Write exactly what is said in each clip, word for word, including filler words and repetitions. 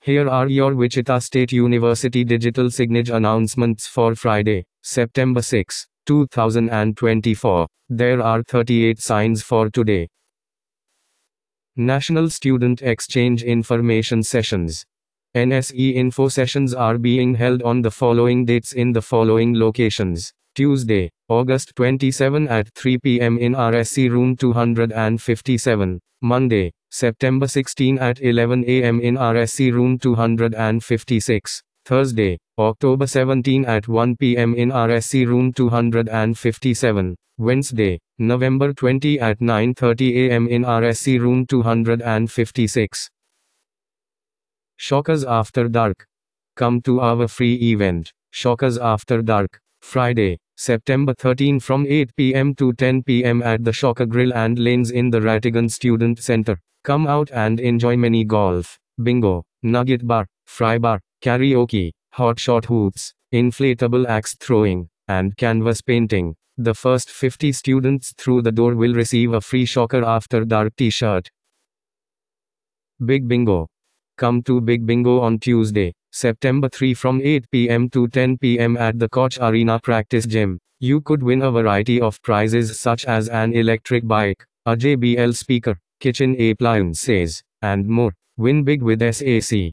Here are your Wichita State University digital signage announcements for Friday, September sixth, two thousand twenty-four. There are thirty-eight signs for today. National Student Exchange Information Sessions. N S E info sessions are being held on the following dates in the following locations. Tuesday, August twenty-seventh at three p m in R S C room two hundred fifty-seven. Monday, September sixteenth at eleven a m in R S C room two hundred fifty-six. Thursday, October seventeenth at one p m in R S C room two hundred fifty-seven. Wednesday, November twentieth at nine thirty a m in R S C room two hundred fifty-six. Shockers After Dark. Come to our free event, Shockers After Dark, Friday, September thirteenth from eight p m to ten p m at the Shocker Grill and Lanes in the Rattigan Student Center. Come out and enjoy mini golf, bingo, nugget bar, fry bar, karaoke, hot shot hoops, inflatable axe throwing, and canvas painting. The first fifty students through the door will receive a free Shocker After Dark t-shirt. Big Bingo. Come to Big Bingo on Tuesday, September third from eight p m to ten p m at the Koch Arena Practice Gym. You could win a variety of prizes such as an electric bike, a J B L speaker, kitchen appliances, and more. Win big with S A C.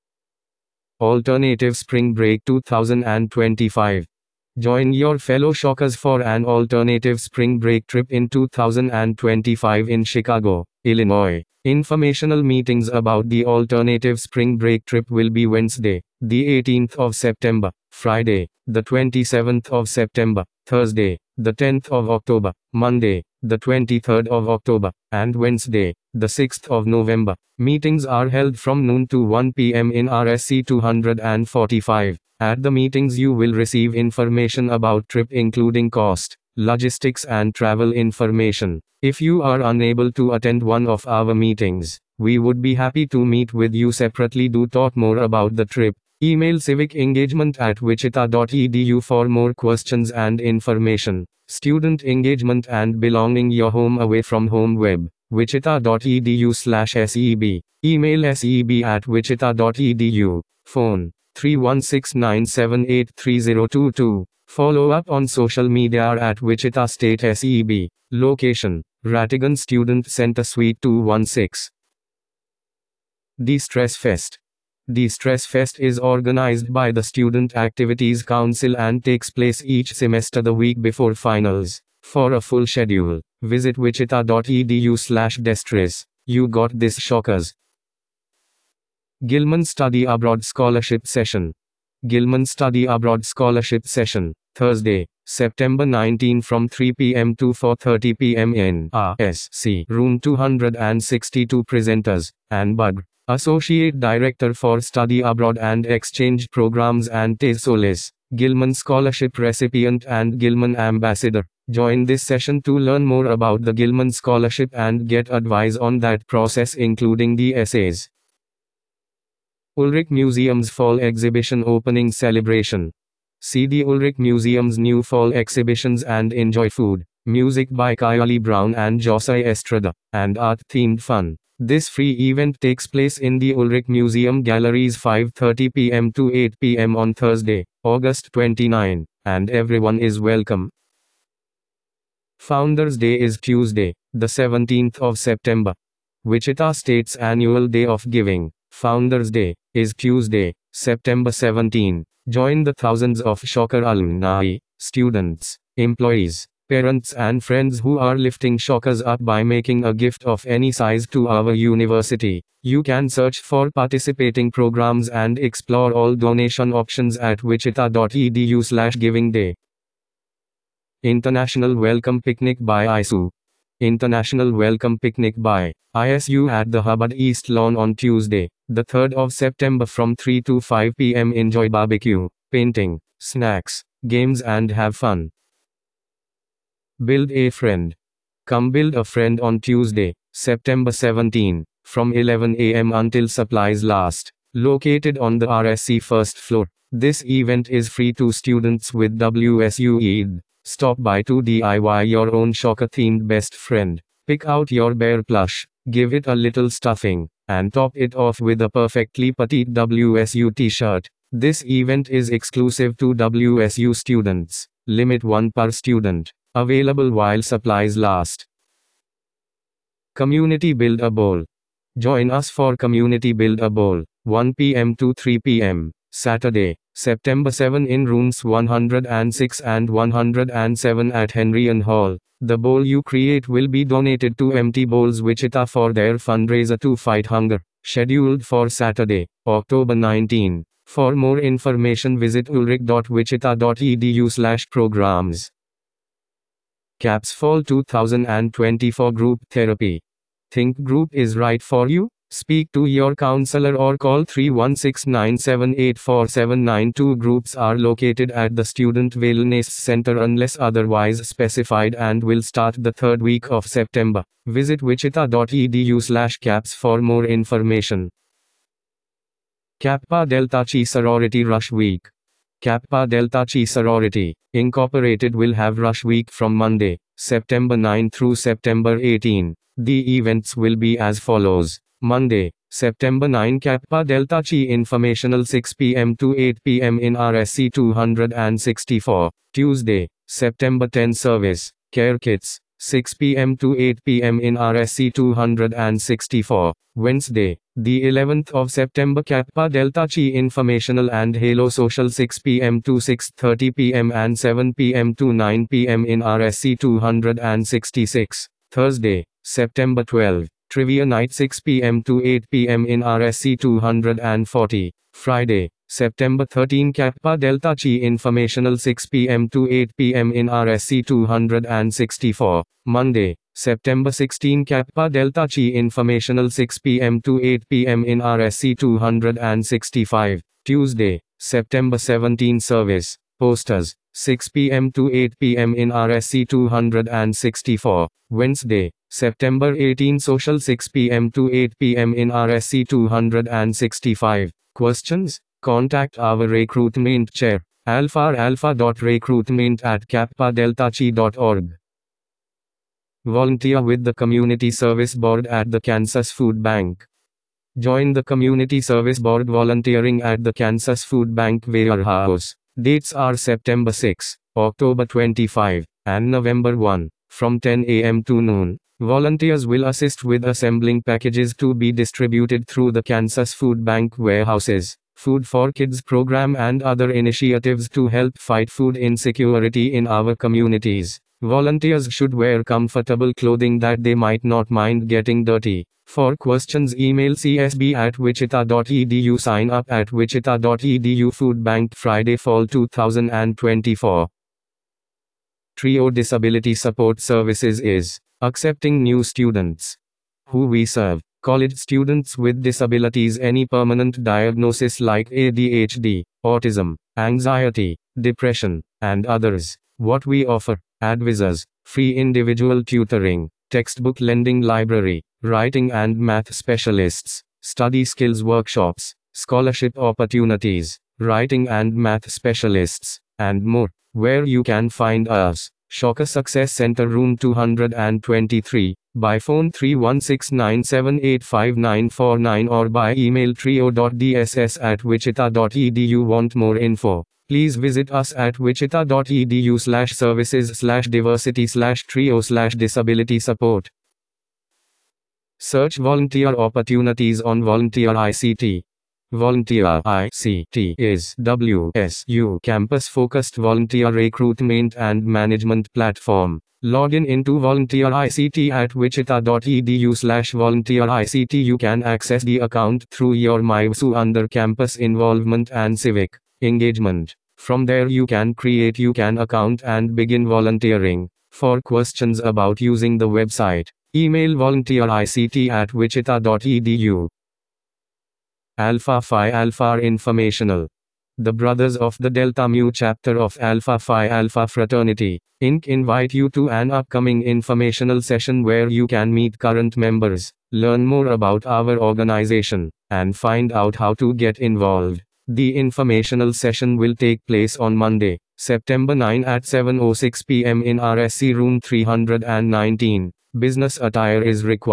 Alternative Spring Break two thousand twenty-five. Join your fellow Shockers for an alternative spring break trip in two thousand twenty-five in Chicago, Illinois. Informational meetings about the alternative spring break trip will be Wednesday, the eighteenth of September, Friday, the twenty-seventh of September, Thursday, the tenth of October, Monday, the twenty-third of October, and Wednesday, the sixth of November. Meetings are held from noon to one p m in R S C two hundred forty-five. At the meetings you will receive information about trip including cost, logistics and travel information. If you are unable to attend one of our meetings, we would be happy to meet with you separately to talk more about the trip. Email civicengagement at wichita dot e d u for more questions and information. Student engagement and belonging your home away from home web, wichita dot e d u slash S E B. Email S E B at wichita dot e d u. Phone three one six nine seven eight three zero two two. Follow up on social media at Wichita State S E B. Location, Rattigan Student Center Suite two one six. De-Stress Fest. De-Stress Fest is organized by the Student Activities Council and takes place each semester the week before finals. For a full schedule, visit wichita dot e d u slash destress. You got this, Shockers. Gilman Study Abroad Scholarship Session. Gilman Study Abroad Scholarship Session, Thursday, September nineteenth from three p m to four thirty p m in R S C room two hundred sixty-two. Presenters, Ann Bug, Associate Director for Study Abroad and Exchange Programs, and Tay Solis, Gilman Scholarship Recipient and Gilman Ambassador. Join this session to learn more about the Gilman Scholarship and get advice on that process including the essays. Ulrich Museum's Fall Exhibition Opening Celebration. See the Ulrich Museum's new fall exhibitions and enjoy food, music by Kylie Brown and Josai Estrada, and art-themed fun. This free event takes place in the Ulrich Museum Galleries five thirty p m to eight p m on Thursday, August twenty-ninth, and everyone is welcome. Founders Day is Tuesday, the seventeenth of September. Wichita State's annual Day of Giving, Founders Day, is Tuesday, September seventeenth. Join the thousands of Shocker alumni, students, employees, parents and friends who are lifting Shockers up by making a gift of any size to our university. You can search for participating programs and explore all donation options at wichita dot e d u slash giving day. International Welcome Picnic by I S U. International Welcome Picnic by I S U at the Hubbard East Lawn on Tuesday, the third of September from three to five p m Enjoy barbecue, painting, snacks, games and have fun. Build a Friend. Come build a friend on Tuesday, September seventeenth, from eleven a m until supplies last. Located on the R S C first floor. This event is free to students with W S U E D. Stop by to D I Y your own Shocker-themed best friend. Pick out your bear plush, give it a little stuffing, and top it off with a perfectly petite W S U t-shirt. This event is exclusive to W S U students. Limit one per student. Available while supplies last. Community Build a Bowl. Join us for Community Build a Bowl, one p m to three p m, Saturday, September seventh in rooms one hundred six and one hundred seven at Henrian Hall. The bowl you create will be donated to Empty Bowls Wichita for their fundraiser to fight hunger, scheduled for Saturday, October nineteenth. For more information visit ulrich dot wichita dot e d u slash programs. CAPS Fall two thousand twenty-four Group Therapy. Think group is right for you? Speak to your counselor or call three one six nine seven eight four seven nine two. Groups are located at the Student Wellness Center unless otherwise specified and will start the third week of September. Visit wichita dot e d u slash caps for more information. Kappa Delta Chi Sorority Rush Week. Kappa Delta Chi Sorority, Incorporated will have Rush Week from Monday, September ninth through September eighteenth. The events will be as follows. Monday, September ninth Kappa Delta Chi Informational six p m to eight p m in R S C two sixty-four. Tuesday, September tenth Service, Care Kits, six p m to eight p m in R S C two sixty-four. Wednesday, the eleventh of September Kappa Delta Chi Informational and Halo Social six p m to six thirty p m and seven p m to nine p m in R S C two sixty-six. Thursday, September twelfth, Trivia Night six p m to eight p m in R S C two forty. Friday, September thirteenth Kappa Delta Chi Informational six p m to eight p m in R S C two sixty-four. Monday, September sixteenth Kappa Delta Chi Informational six p m to eight p m in R S C two sixty-five. Tuesday, September seventeenth Service, Posters, six p m to eight p m in R S C two sixty-four. Wednesday, September eighteenth Social six p m to eight p m in R S C two sixty-five. Questions? Contact our recruitment chair, alpha alpha dot recruitment at kappa delta chi dot org. Volunteer with the Community Service Board at the Kansas Food Bank. Join the Community Service Board volunteering at the Kansas Food Bank Warehouse. Dates are September sixth, October twenty-fifth, and November first, from ten a m to noon. Volunteers will assist with assembling packages to be distributed through the Kansas Food Bank warehouses, Food for Kids program and other initiatives to help fight food insecurity in our communities. Volunteers should wear comfortable clothing that they might not mind getting dirty. For questions email c s b at wichita dot e d u. Sign up at wichita dot e d u. Food Bank Friday Fall two thousand twenty-four. Trio Disability Support Services is accepting new students. Who we serve: college students with disabilities, any permanent diagnosis like A D H D, autism, anxiety, depression, and others. What we offer: advisors, free individual tutoring, textbook lending library, writing and math specialists, study skills workshops, scholarship opportunities, writing and math specialists, and more. Where you can find us: Shocker Success Center Room two twenty-three, by phone three one six nine seven eight five nine four nine or by email trio dot d s s at wichita dot e d u. Want more info? Please visit us at wichita dot e d u slash services slash diversity slash trio slash disability support. Search volunteer opportunities on Volunteer I C T. Volunteer I C T is W S U campus-focused volunteer recruitment and management platform. Log in into Volunteer I C T at wichita dot e d u slash volunteer I C T. You can access the account through your MyVSU under Campus Involvement and Civic Engagement. From there you can create you can account and begin volunteering. For questions about using the website, email volunteerict at wichita dot e d u. Alpha Phi Alpha Informational. The Brothers of the Delta Mu chapter of Alpha Phi Alpha Fraternity, Incorporated invite you to an upcoming informational session where you can meet current members, learn more about our organization, and find out how to get involved. The informational session will take place on Monday, September ninth at seven oh six p m in R S C room three nineteen. Business attire is required.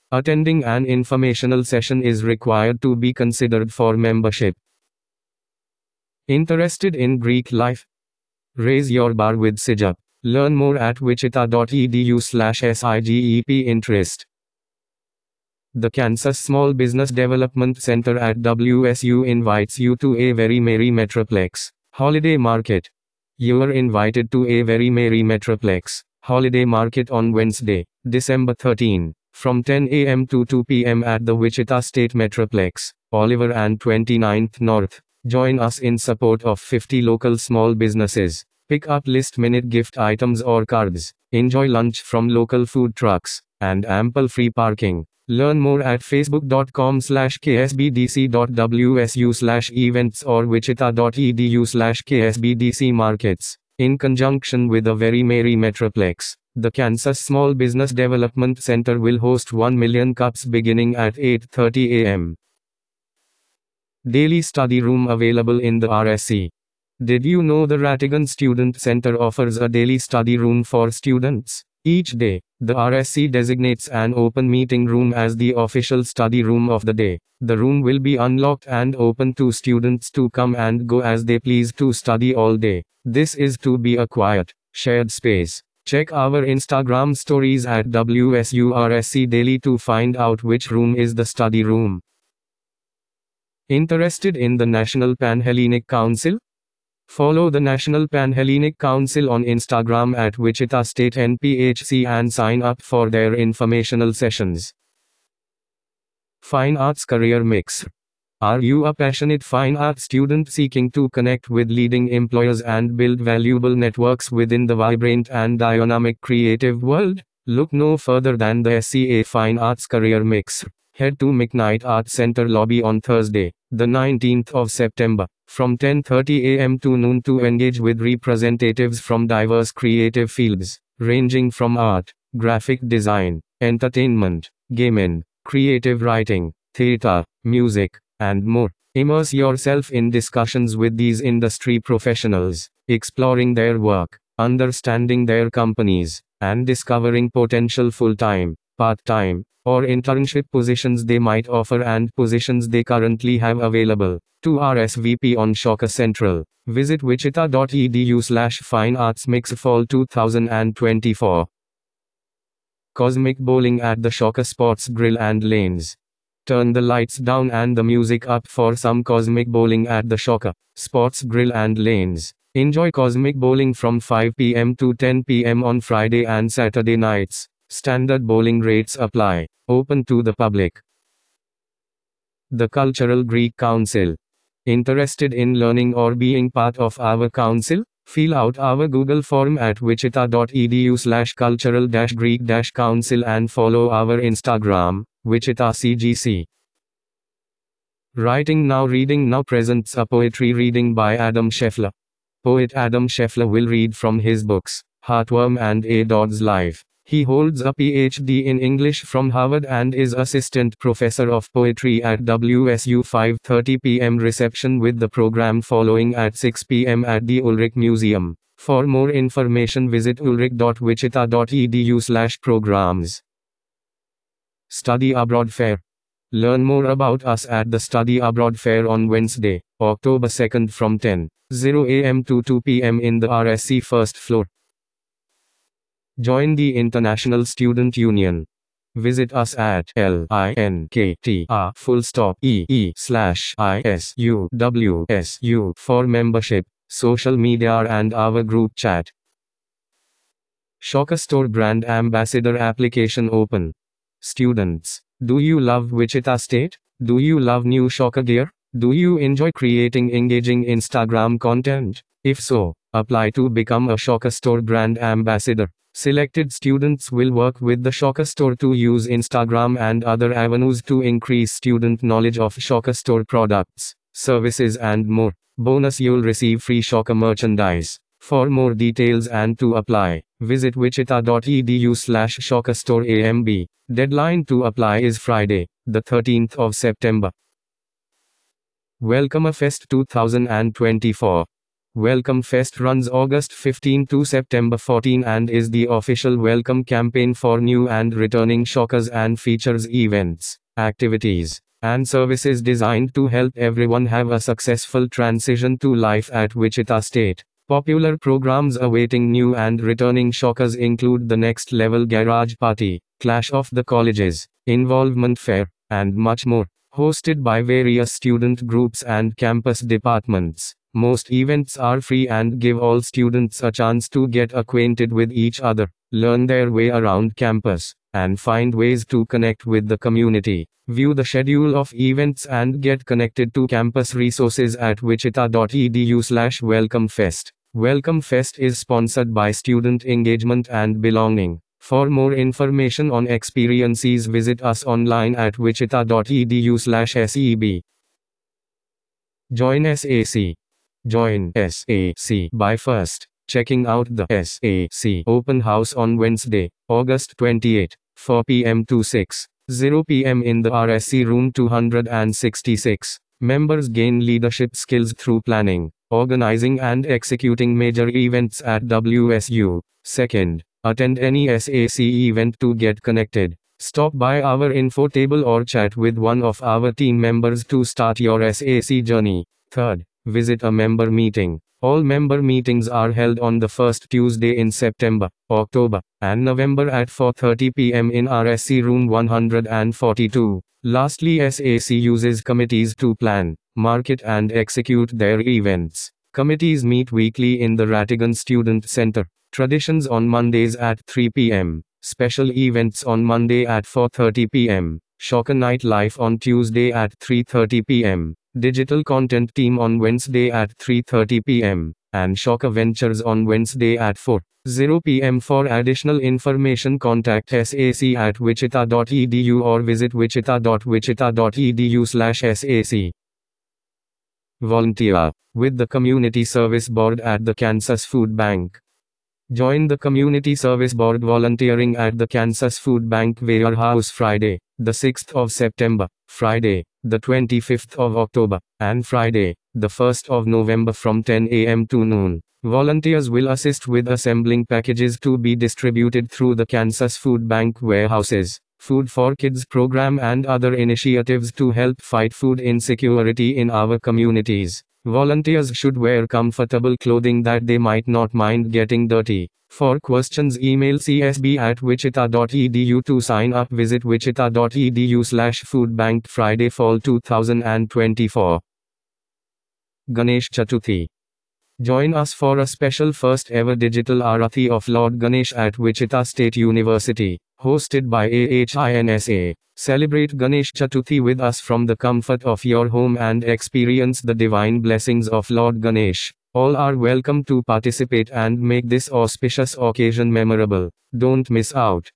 Attending an informational session is required to be considered for membership. Interested in Greek life? Raise your bar with SIGEP. Learn more at wichita.edu slash SIGEP interest. The Kansas Small Business Development Center at W S U invites you to a very merry Metroplex holiday market. You are invited to a very merry Metroplex holiday market on Wednesday, December thirteenth, from ten a m to two p m at the Wichita State Metroplex, Oliver and twenty-ninth North. Join us in support of fifty local small businesses. Pick up last minute gift items or cards. Enjoy lunch from local food trucks, and ample free parking. Learn more at facebook.com slash ksbdc.wsu slash events or wichita.edu slash ksbdc markets. In conjunction with a very merry Metroplex, the Kansas Small Business Development Center will host one million cups beginning at eight thirty a m Daily study room available in the R S C. Did you know the Rattigan Student Center offers a daily study room for students? Each day, the R S C designates an open meeting room as the official study room of the day. The room will be unlocked and open to students to come and go as they please to study all day. This is to be a quiet, shared space. Check our Instagram stories at W S U R S C Daily to find out which room is the study room. Interested in the National Panhellenic Council? Follow the National Panhellenic Council on Instagram at Wichita State N P H C and sign up for their informational sessions. Fine Arts Career Mix. Are you a passionate fine art student seeking to connect with leading employers and build valuable networks within the vibrant and dynamic creative world? Look no further than the S C A Fine Arts Career Mix. Head to McKnight Arts Center lobby on Thursday, the nineteenth of September, from ten thirty a m to noon to engage with representatives from diverse creative fields, ranging from art, graphic design, entertainment, gaming, creative writing, theater, music, and more. Immerse yourself in discussions with these industry professionals, exploring their work, understanding their companies, and discovering potential full-time, part-time, or internship positions they might offer and positions they currently have available. To R S V P on Shocker Central, visit wichita.edu slash fineartsmix fall two thousand twenty-four. Cosmic Bowling at the Shocker Sports Grill and Lanes. Turn the lights down and the music up for some Cosmic Bowling at the Shocker Sports Grill and Lanes. Enjoy Cosmic Bowling from five p m to ten p m on Friday and Saturday nights. Standard bowling rates apply. Open to the public. The Cultural Greek Council. Interested in learning or being part of our council? Fill out our Google form at wichita.edu slash cultural dash Greek dash council and follow our Instagram, Wichita C G C. Writing Now Reading Now presents a poetry reading by Adam Scheffler. Poet Adam Scheffler will read from his books, Heartworm and A Dog's Life. He holds a P H D in English from Harvard and is assistant professor of poetry at W S U. five thirty p m reception with the program following at six p m at the Ulrich Museum. For more information visit ulrich dot wichita dot e d u slash programs. Study Abroad Fair. Learn more about us at the Study Abroad Fair on Wednesday, October second from ten a m to two p m in the R S C first floor. Join the International Student Union. Visit us at linktr full stop ee slash isuwsu for membership, social media and our group chat. Shocker Store Brand Ambassador application open. Students, do you love Wichita State? Do you love new Shocker gear? Do you enjoy creating engaging Instagram content? If so, apply to become a Shocker Store Brand Ambassador. Selected students will work with the Shocker Store to use Instagram and other avenues to increase student knowledge of Shocker Store products, services and more. Bonus, you'll receive free Shocker merchandise. For more details and to apply, visit wichita.edu slash Shocker Store A M B. Deadline to apply is Friday, the thirteenth of September. Welcome a Fest two thousand twenty-four. Welcome Fest runs August fifteenth to September fourteenth and is the official welcome campaign for new and returning shockers and features events, activities, and services designed to help everyone have a successful transition to life at Wichita State. Popular programs awaiting new and returning shockers include the Next Level Garage Party, Clash of the Colleges, Involvement Fair, and much more, hosted by various student groups and campus departments. Most events are free and give all students a chance to get acquainted with each other, learn their way around campus, and find ways to connect with the community. View the schedule of events and get connected to campus resources at wichita dot e d u slash welcome fest. Welcome Fest is sponsored by Student Engagement and Belonging. For more information on experiences, visit us online at wichita dot e d u slash S E B. Join S A C. Join S A C by first checking out the S A C Open House on Wednesday, August twenty-eighth, four p m to six p m in the R S C Room two hundred sixty-six. Members gain leadership skills through planning, organizing and executing major events at W S U. Second, attend any S A C event to get connected. Stop by our info table or chat with one of our team members to start your S A C journey. Third, visit a member meeting. All member meetings are held on the first Tuesday in September, October, and November at four thirty p m in R S C Room one hundred forty-two. Lastly, S A C uses committees to plan, market and execute their events. Committees meet weekly in the Rattigan Student Center. Traditions on Mondays at three p m Special events on Monday at four thirty p m Shocker Night Live on Tuesday at three thirty p m Digital Content Team on Wednesday at three thirty p m and Shocker Ventures on Wednesday at four p m For additional information, contact S A C at wichita dot e d u or visit wichita dot wichita dot e d u slash S A C. Volunteer with the Community Service Board at the Kansas Food Bank. Join the Community Service Board volunteering at the Kansas Food Bank Warehouse Friday, the sixth of September, Friday, the twenty-fifth of October, and Friday, the first of November from ten a m to noon. Volunteers will assist with assembling packages to be distributed through the Kansas Food Bank warehouses, Food for Kids program and other initiatives to help fight food insecurity in our communities. Volunteers should wear comfortable clothing that they might not mind getting dirty. For questions, email c s b at wichita dot e d u to sign up. Visit wichita dot e d u slash foodbank. Friday, fall two thousand twenty-four. Ganesh Chaturthi. Join us for a special first ever digital Aarati of Lord Ganesh at Wichita State University, hosted by A H I N S A. Celebrate Ganesh Chaturthi with us from the comfort of your home and experience the divine blessings of Lord Ganesh. All are welcome to participate and make this auspicious occasion memorable. Don't miss out.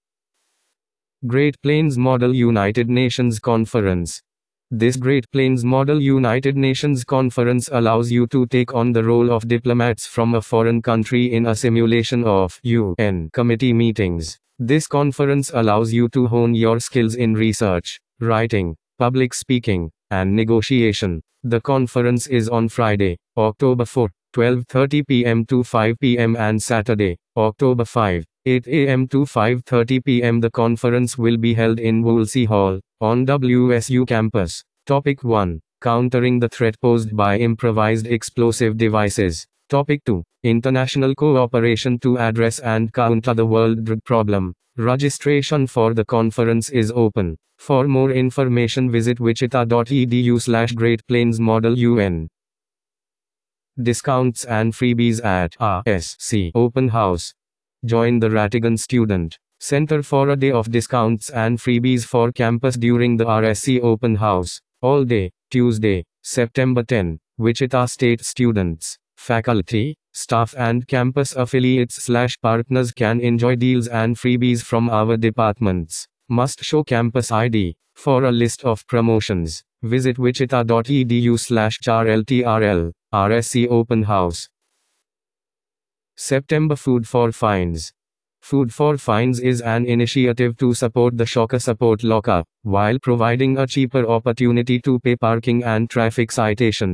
Great Plains Model United Nations Conference. This Great Plains Model United Nations Conference allows you to take on the role of diplomats from a foreign country in a simulation of U N committee meetings. This conference allows you to hone your skills in research, writing, public speaking, and negotiation. The conference is on Friday, October fourth, twelve thirty p m to five p m and Saturday, October fifth, eight a m to five thirty p m The conference will be held in Woolsey Hall, on W S U campus. Topic one. Countering the threat posed by improvised explosive devices. Topic two. International cooperation to address and counter the world drug problem. Registration for the conference is open. For more information, visit wichita dot e d u slash Great Plains Model U N. Discounts and freebies at R S C Open House. Join the Rattigan Student Center for a day of discounts and freebies for campus during the R S C Open House. All day, Tuesday, September tenth. Wichita State students, faculty, staff and campus affiliates slash partners can enjoy deals and freebies from our departments. Must show campus I D. For a list of promotions, visit wichita dot e d u slash char l t r l, R S C Open House. September Food for Fines. Food for Fines is an initiative to support the Shocker Support Locker, while providing a cheaper opportunity to pay parking and traffic citations.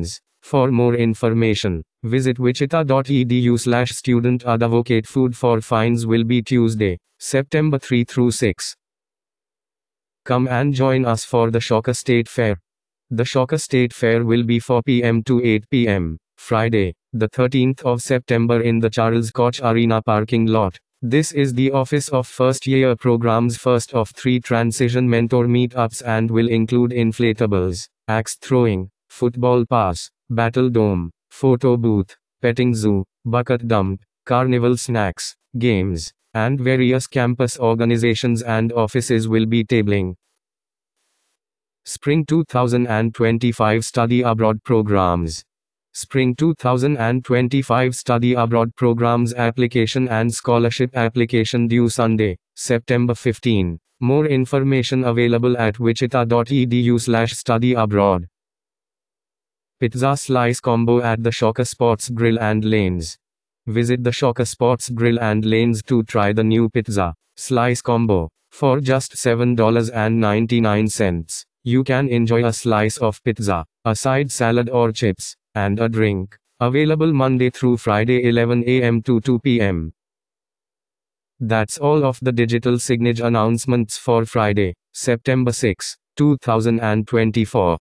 For more information, visit wichita.edu slash student advocate. Food for fines will be Tuesday, September third through sixth. Come and join us for the Shawker State Fair. The Shawker State Fair will be four p m to eight p m, Friday, the thirteenth of September in the Charles Koch Arena parking lot. This is the Office of First Year Program's first of three transition mentor meetups and will include inflatables, axe throwing, football pass, battle dome, photo booth, petting zoo, bucket dump, carnival snacks, games, and various campus organizations and offices will be tabling. Spring two thousand twenty-five Study Abroad Programs. Spring two thousand twenty-five Study Abroad Programs application and scholarship application due Sunday, September fifteenth. More information available at wichita.edu slash study abroad. Pizza Slice Combo at the Shawker Sports Grill and Lanes. Visit the Shawker Sports Grill and Lanes to try the new Pizza Slice Combo. For just seven dollars and ninety-nine cents, you can enjoy a slice of pizza, a side salad or chips, and a drink. Available Monday through Friday eleven a m to two p m That's all of the digital signage announcements for Friday, September sixth, two thousand twenty-four.